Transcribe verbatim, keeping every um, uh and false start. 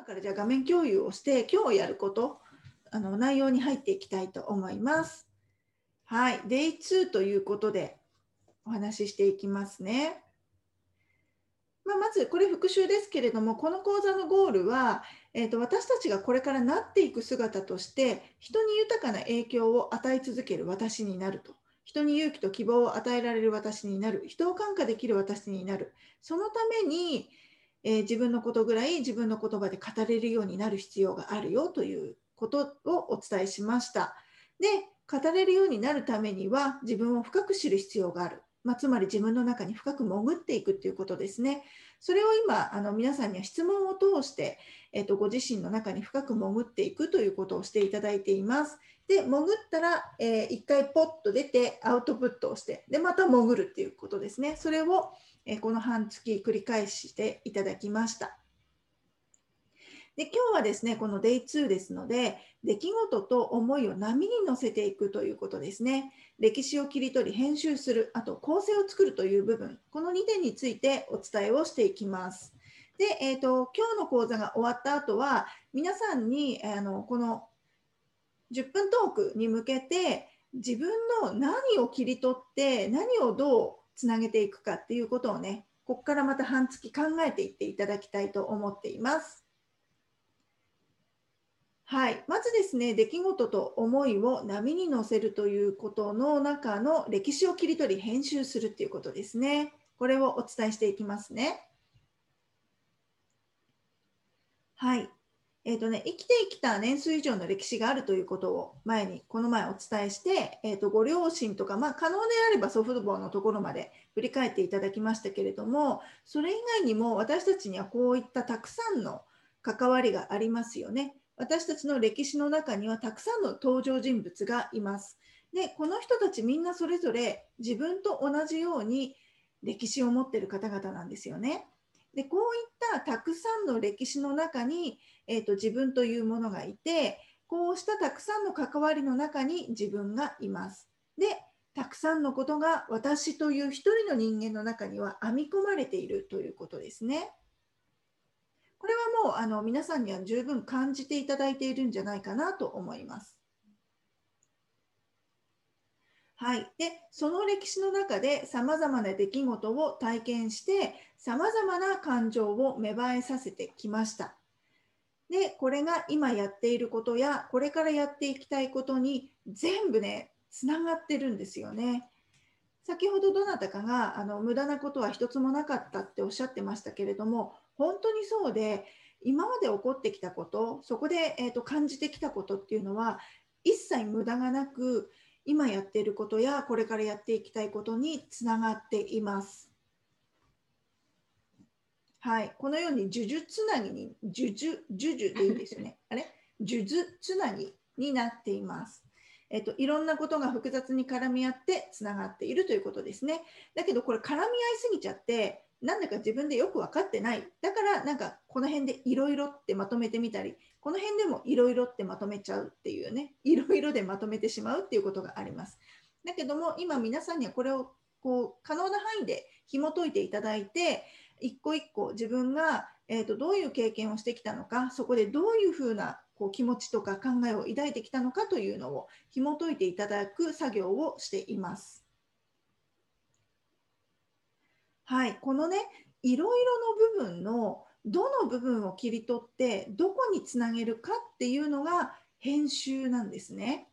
今からじゃあ画面共有をして、今日やること、あの内容に入っていきたいと思います。はい、デイツーということでお話ししていきますね。まあ、まずこれ復習ですけれども、この講座のゴールは、えーと、私たちがこれからなっていく姿として、人に豊かな影響を与え続ける私になると。人に勇気と希望を与えられる私になる。人を感化できる私になる。そのために、えー自分のことぐらい自分の言葉で語れるようになる必要があるよということをお伝えしました。で、語れるようになるためには自分を深く知る必要がある。まあ、つまり自分の中に深く潜っていくということですね。それを今あの皆さんには質問を通して、えっと、ご自身の中に深く潜っていくということをしていただいています。で、潜ったら、えー、一回ポッと出てアウトプットをして、で、また潜るっていうことですね。それを、えー、この半月繰り返していただきました。で、今日はですね、この デイツー ですので、出来事と思いを波に乗せていくということですね。歴史を切り取り、編集する、あと構成を作るという部分、このにてんについてお伝えをしていきます。で、えーと、今日の講座が終わった後は、皆さんにあのこのじゅっぷんトークに向けて、自分の何を切り取って、何をどうつなげていくかっていうことをね、ここからまた半月考えていっていただきたいと思っています。はい、まずですね、出来事と思いを波に乗せるということの中の歴史を切り取り編集するっていうことですね。これをお伝えしていきますね。はい。えーとね、生きてきた年数以上の歴史があるということを前に、この前お伝えして、えーと、ご両親とか、まあ、可能であれば祖父母のところまで振り返っていただきましたけれども、それ以外にも私たちにはこういったたくさんの関わりがありますよね。私たちの歴史の中にはたくさんの登場人物がいます。で、この人たちみんなそれぞれ自分と同じように歴史を持っている方々なんですよね。で、こういったたくさんの歴史の中に、えーと、自分というものがいて、こうしたたくさんの関わりの中に自分がいます。で、たくさんのことが私という一人の人間の中には編み込まれているということですね。これはもうあの皆さんには十分感じていただいているんじゃないかなと思います。はい、でその歴史の中でさまざまな出来事を体験してさまざまな感情を芽生えさせてきました。でこれが今やっていることやこれからやっていきたいことに全部ねつながってるんですよね。先ほどどなたかがあの無駄なことは一つもなかったっておっしゃってましたけれども、本当にそうで、今まで起こってきたこと、そこで、えーと感じてきたことっていうのは一切無駄がなく、今やっていることやこれからやっていきたいことにつながっています。はい、このように呪術つなぎに、呪術、呪術でいいですよね。あれ呪術つなぎになっています。えっと、いろんなことが複雑に絡み合ってつながっているということですね。だけどこれ絡み合いすぎちゃって、なんだか自分でよく分かってない。だからなんかこの辺でいろいろってまとめてみたり、この辺でもいろいろってまとめちゃうっていうね、いろいろでまとめてしまうっていうことがあります。だけども今皆さんにはこれをこう可能な範囲で紐解いていただいて、一個一個自分が、えーと、どういう経験をしてきたのか、そこでどういうふうなこう気持ちとか考えを抱いてきたのかというのを紐解いていただく作業をしています。はい、このね、いろいろの部分のどの部分を切り取ってどこにつなげるかっていうのが編集なんですね。